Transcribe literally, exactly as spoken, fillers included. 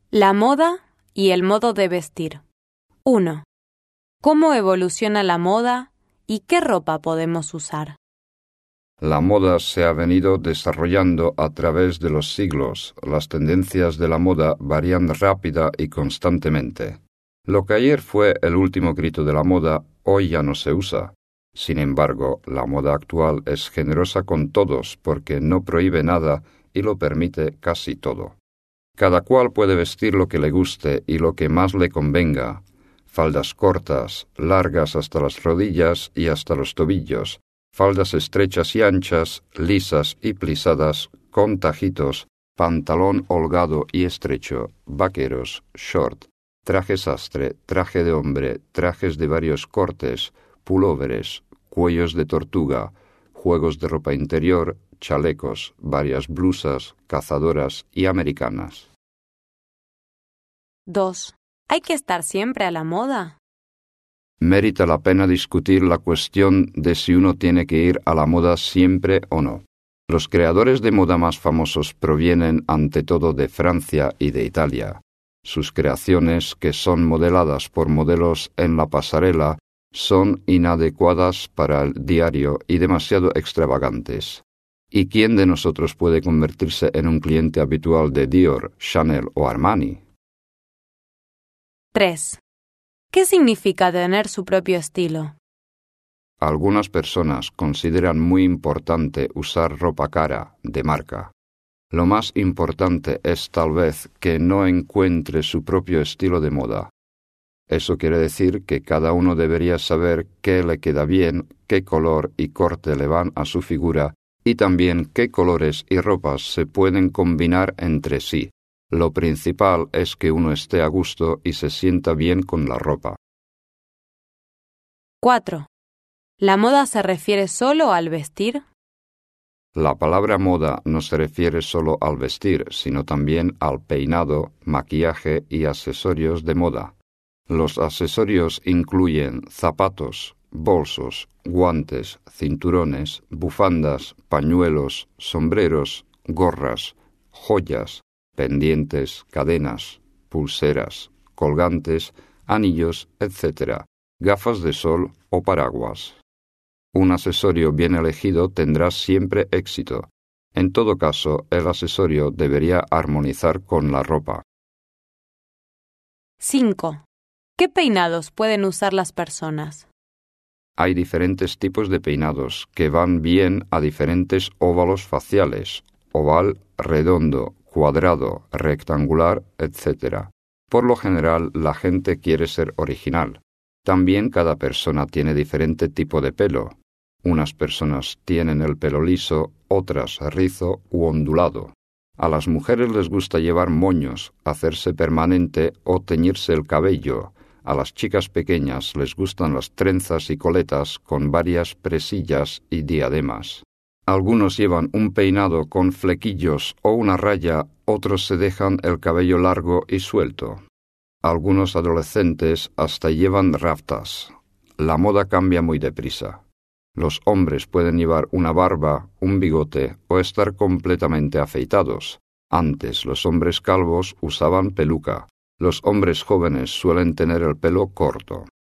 La moda y el modo de vestir. uno. ¿Cómo evoluciona la moda y qué ropa podemos usar? La moda se ha venido desarrollando a través de los siglos. Las tendencias de la moda varían rápida y constantemente. Lo que ayer fue el último grito de la moda, hoy ya no se usa. Sin embargo, la moda actual es generosa con todos porque no prohíbe nada y lo permite casi todo. Cada cual puede vestir lo que le guste y lo que más le convenga. Faldas cortas, largas hasta las rodillas y hasta los tobillos, faldas estrechas y anchas, lisas y plisadas, con tajitos, pantalón holgado y estrecho, vaqueros, short, traje sastre, traje de hombre, trajes de varios cortes, pulóveres, cuellos de tortuga, juegos de ropa interior, chalecos, varias blusas, cazadoras y americanas. dos. ¿Hay que estar siempre a la moda? Merita la pena discutir la cuestión de si uno tiene que ir a la moda siempre o no. Los creadores de moda más famosos provienen ante todo de Francia y de Italia. Sus creaciones, que son modeladas por modelos en la pasarela, son inadecuadas para el diario y demasiado extravagantes. ¿Y quién de nosotros puede convertirse en un cliente habitual de Dior, Chanel o Armani? tres. ¿Qué significa tener su propio estilo? Algunas personas consideran muy importante usar ropa cara, de marca. Lo más importante es tal vez que no encuentre su propio estilo de moda. Eso quiere decir que cada uno debería saber qué le queda bien, qué color y corte le van a su figura y también qué colores y ropas se pueden combinar entre sí. Lo principal es que uno esté a gusto y se sienta bien con la ropa. cuatro. ¿La moda se refiere solo al vestir? La palabra moda no se refiere solo al vestir, sino también al peinado, maquillaje y accesorios de moda. Los accesorios incluyen zapatos, bolsos, guantes, cinturones, bufandas, pañuelos, sombreros, gorras, joyas, pendientes, cadenas, pulseras, colgantes, anillos, etcétera, gafas de sol o paraguas. Un accesorio bien elegido tendrá siempre éxito. En todo caso, el accesorio debería armonizar con la ropa. cinco. ¿Qué peinados pueden usar las personas? Hay diferentes tipos de peinados que van bien a diferentes óvalos faciales, oval, redondo, cuadrado, rectangular, etcétera. Por lo general, la gente quiere ser original. También cada persona tiene diferente tipo de pelo. Unas personas tienen el pelo liso, otras rizo u ondulado. A las mujeres les gusta llevar moños, hacerse permanente o teñirse el cabello. A las chicas pequeñas les gustan las trenzas y coletas con varias presillas y diademas. Algunos llevan un peinado con flequillos o una raya, otros se dejan el cabello largo y suelto. Algunos adolescentes hasta llevan raftas. La moda cambia muy deprisa. Los hombres pueden llevar una barba, un bigote o estar completamente afeitados. Antes los hombres calvos usaban peluca. Los hombres jóvenes suelen tener el pelo corto.